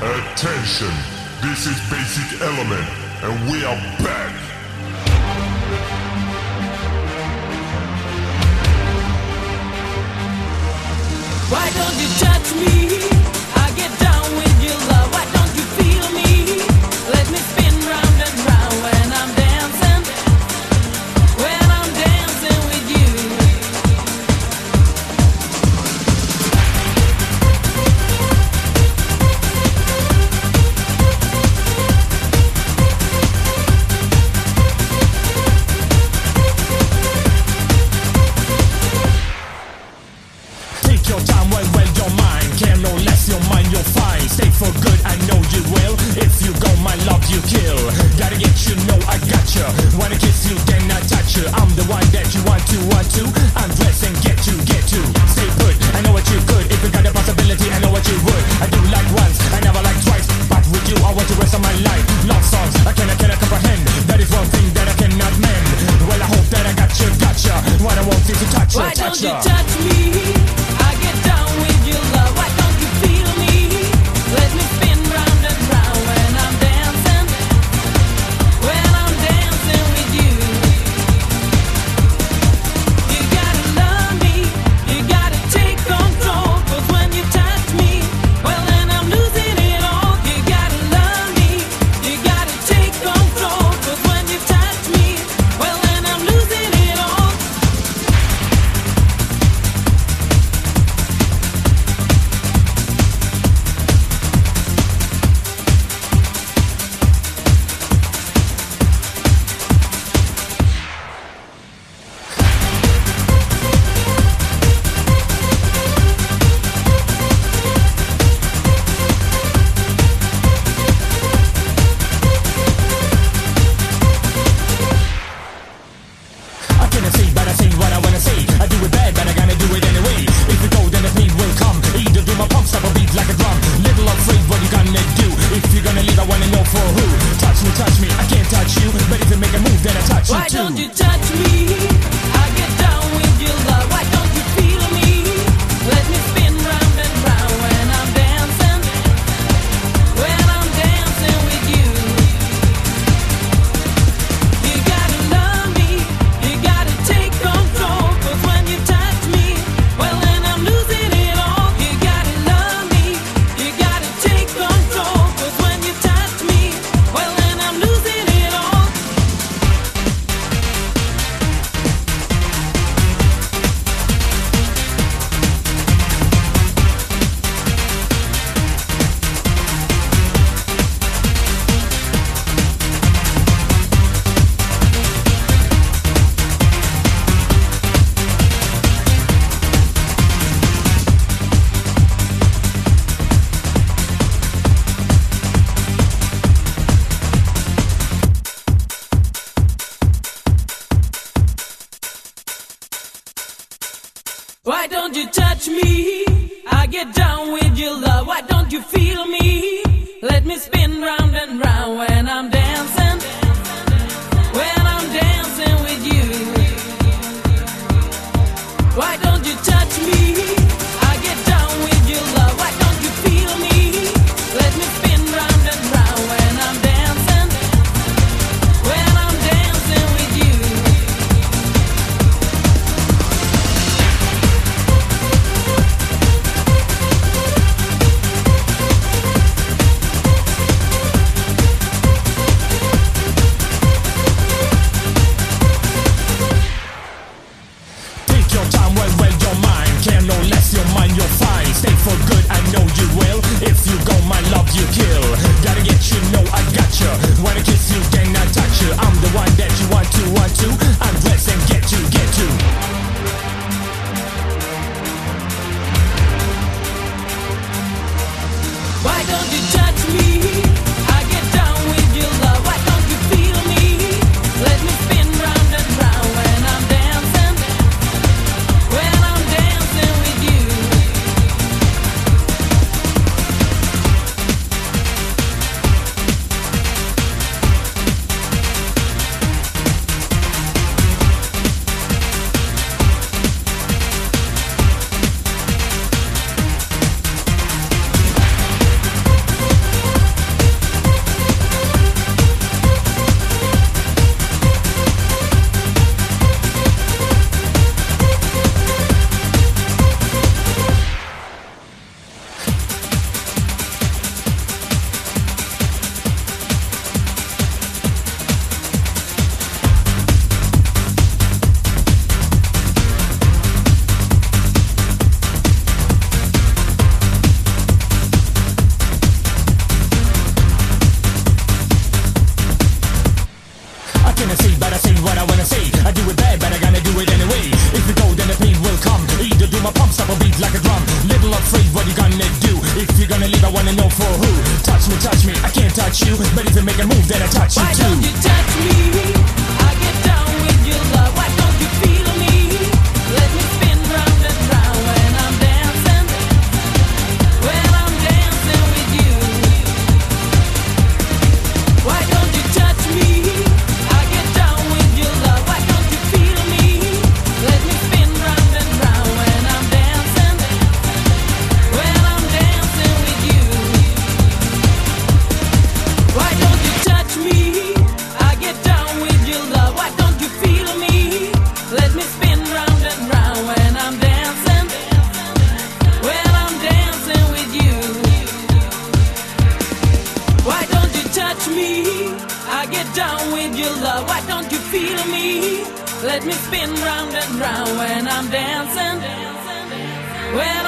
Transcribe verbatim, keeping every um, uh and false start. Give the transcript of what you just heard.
Attention, this is Basic Element, and we are back. Why don't you touch me? I get down with your love. Why don't you feel me? Let me spin round and round when I'm dancing. When I'm dancing with you. Take your time, well, well, your mind can no less, your mind you'll find. Stay for good, I know you will. If you go, my love you kill. Gotta get you, know I got you. Wanna kiss you, then I touch you. I'm the one that you want to, want to. Undress and get to, get to. Stay put, I know what you could. If you got the possibility, I know what you would. I do like once, I never like twice. But with you, I want the rest of my life. Love songs, I can, I cannot comprehend. That is one thing that I cannot mend. Well, I hope that I got you, got you. What I want is to touch you, Why touch don't you you. touch me? I get down with your love. Why don't you feel me? Let me spin round and round when I'm dancing. When I'm dancing with you. You gotta love me. You gotta take control. 'Cause when you touch me, well then I'm losing it all. You gotta love me. You gotta take control. 'Cause when you touch me, well then I'm losing it all. I cannot say, but I say what I wanna say. I do it bad, but I gotta do it anyway. If you go, then the pain will come. Either do my pump, stop a beat like a drum. Little afraid, what you gonna do? If you're gonna leave, I wanna know for who. Touch me, touch me, I can't touch you. But if you make a move, then I touch Why you too. don't you touch me? I get down with your love. Why don't you feel me? Let me spin round and round when I'm dancing. When I'm dancing with you. You gotta love me. You gotta take control. 'Cause when you touch me, well then I'm losing it all. You gotta love me. You gotta take control. 'Cause when you touch me, well then I'm losing it all. Why don't you touch me? I get down with your love. Why don't you feel me? Let me spin round and round when I'm dancing. When I'm dancing with you. Why don't you touch me? I get down with your love. Why don't you feel me? Let me spin round and round when I'm dancing. When I'm dancing with you. Take your time, well, well, your mind can no less. wanna know for who? Touch me, touch me, I can't touch you, but if you make a move, then I touch you Why too. don't you touch me? I get down with your love. Why don't you feel me? Let me spin round and round when I'm dancing. When I'm dancing with you. Why don't you touch me? I get down with your love. Why don't you feel me? Let me spin round and round when I'm dancing. When I'm dancing with you. Why don't you touch me? I get down with your love. Why don't you feel me? Let me spin round and round when I'm dancing. When I'm dancing with you. Why don't you touch me? I get down with your love. Why don't you feel me? Let me spin round and round when I'm dancing. When